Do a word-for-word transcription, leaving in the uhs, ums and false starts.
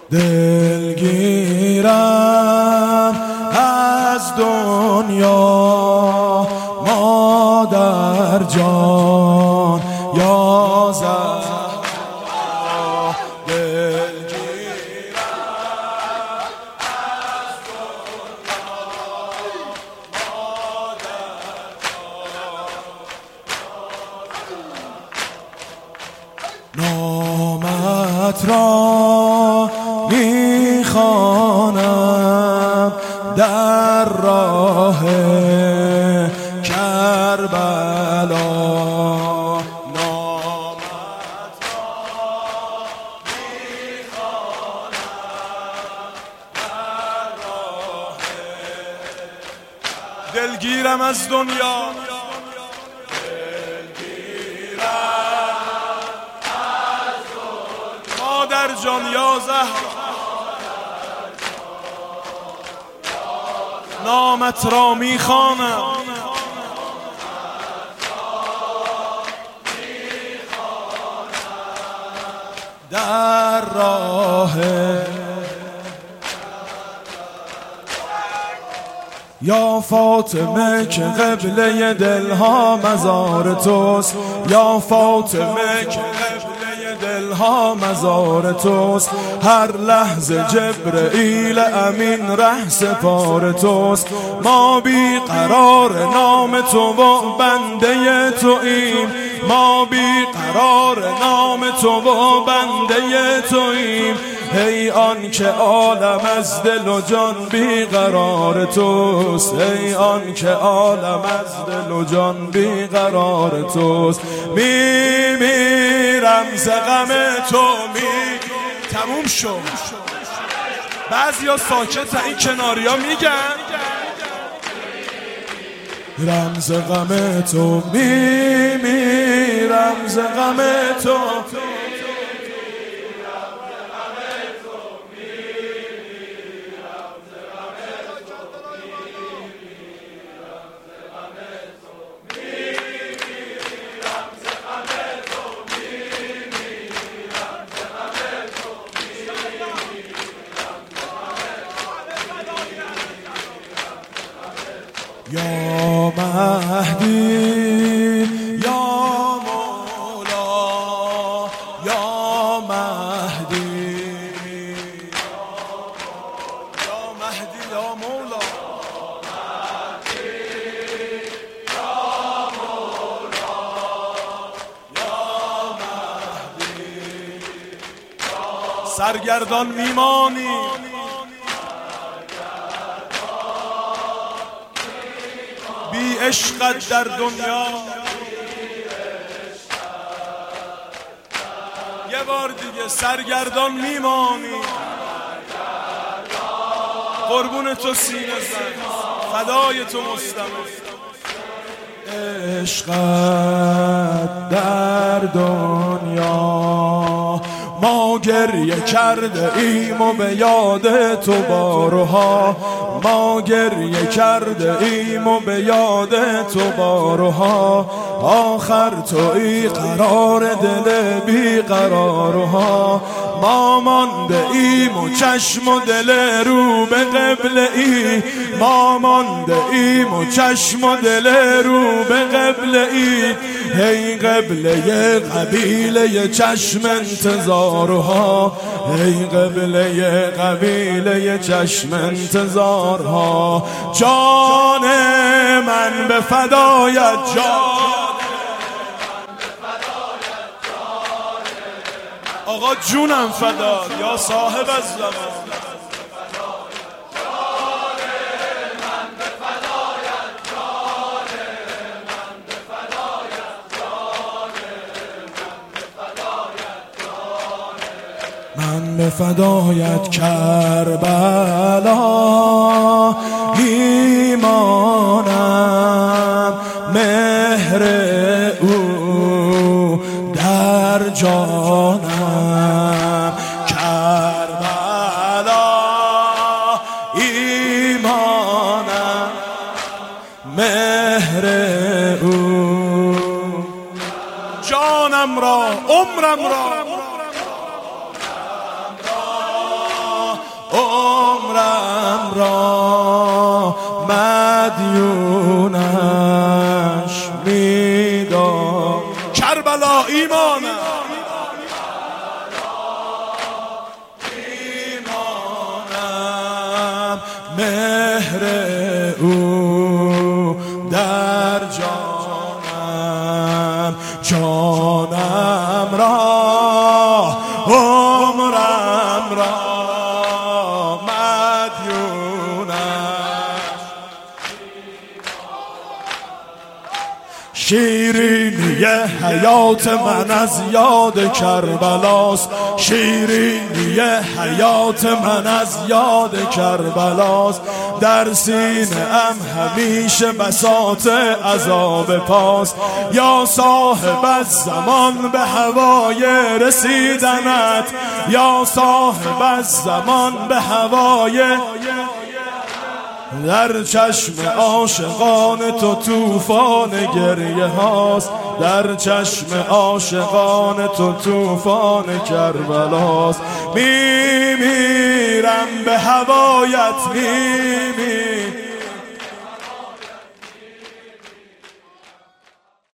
دلگیرم از دنیا مادر جان یا زهرا، دلگیرم از دنیا مادر جان، نامت را میخوانم در راه کربلا، نامت را میخوانم در راه، دلگیرم از دنیا، دلگیرم از دنیا مادر جان یا زهرا، نامت را میخوانم در راه، یا فاطمه که قبله دلها مزار توست، یا فاطمه که قبله دلها مزار توست، هر لحظه جبرئیل امین ره سپار توست، ما بی قرار نام تو و بنده توییم، ما بی قرار نام تو و بنده توییم، ای آن که عالم از دل و جان بی قرار توست، ای آن که عالم از دل و جان بی قرار توست، می میرم ز غم تو می. تموم شد. بعضیا ساکت این کناریا میگن رمز غم تو می میرم ز غم تو، یا مهدی یا مولا یا مهدی یا مهدی یا مولا یا مهدی، سرگردان میمانی بی عشقت در دنیا، یه بار دیگه سرگردان میمانی، قربون تو سینه زن، فدای تو مستمر، عشقت در دنیا ما گریه کرده ایم و به یاد تو بارها، ما گریه کرده ایم و به یاد تو بارها، آخر تویی قرار دل بی قرارها، ما مانده ایم و چشم و دل رو به قبله ای، ما مانده ایم و چشم و دل رو به قبله ای، ای قبله قبیله چشم انتظارها، ای قبله قبیله چشم انتظارها، جان من به فدایت، جان آقا جونم فداد یا صاحب الزمان، من به فدایت کربلا ایمانم، مهر او در جانم، کربلا ایمانم، مهر او جانم را عمرم را عمرم را مدیونش میدار. کربلا ایمانم ایمانم مهر او در جانم، جانم را عمرم را شیرینی حیات من از یاد کربلاست، شیرینی حیات من از یاد کربلاست. در سینه ام همیشه بساط عذاب پاست. یا صاحب الزمان به هوای رسیدنت، یا صاحب الزمان به هوای، در چشم عاشقان تو طوفان گریه هاست، در چشم عاشقان تو طوفان کربلاست. می میرم به هوایت، می میرم